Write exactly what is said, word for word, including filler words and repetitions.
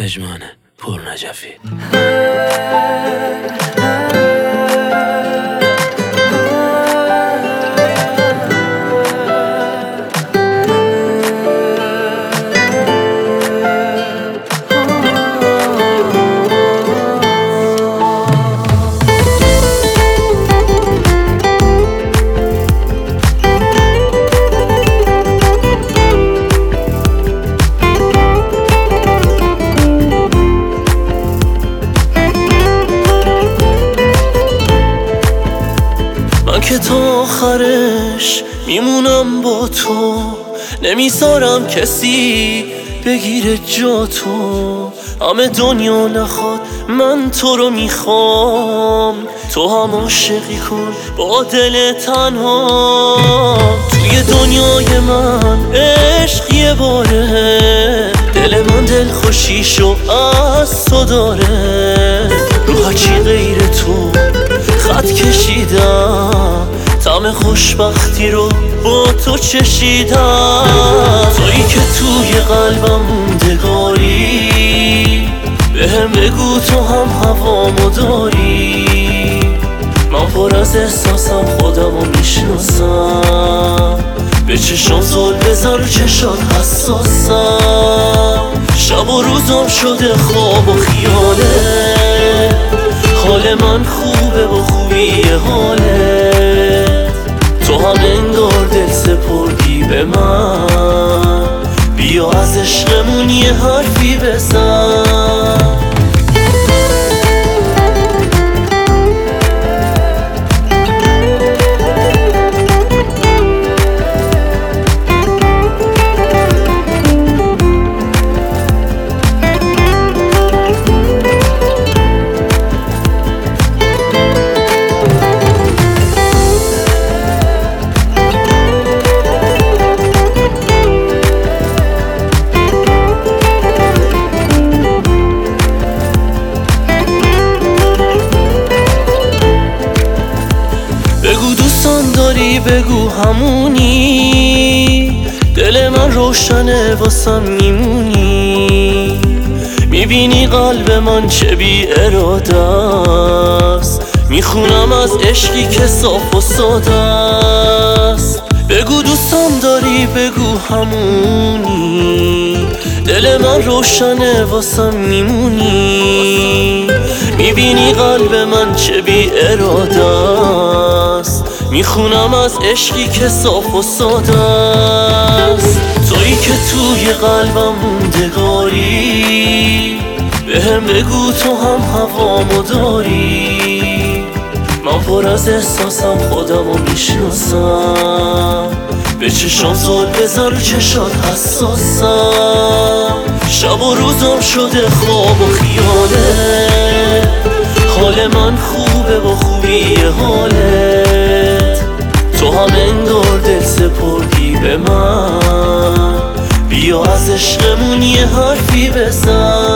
پژمان پورنجفی. که تا آخرش میمونم با تو، نمیذارم کسی بگیره جا تو. همه دنیا نخواد من تو رو میخوام، تو هم عاشقی کن با دل تنها. توی دنیای من عشق یه باره، دل من دل خوشیشو از تو داره. رو هرچی غیر تو خط کشیدم، طعم خوشبختی رو با تو چشیدم. تویی که توی قلبم موندگاری، بهم بگو تو هم هوامو داری. من پر از احساسم خودمو میشناسم، به چشام زل بزن رو چشات حساسم. شب و روزم شده خواب و خیاله، حال من خوبه با خوبی حالت. تو هم انگار دل سپردی به من، بیا از عشقمون یه حرفی بزن. بگو دوستان داری، بگو همونی، دل من روشنه واسم میمونی. میبینی قلب من چه بی اراده است، میخونم از عشقی که صاف و ساده است. بگو دوستان داری، بگو همونی، دل من روشنه واسم میمونی. میبینی قلب من چه بی اراده است، میخونم از عشقی که صاف و ساده است. تویی که توی قلبم موندگاری، بهم بگو تو هم هوامو داری. من پر از احساسم خودمو میشناسم، به چشام زل بزن رو چشات حساسم. شب و روزم شده خواب و خیاله، حال من خوبه با خوبی حالت. تو هم انگار دل سپردی به من، بیا از عشقمون یه حرفی بزن.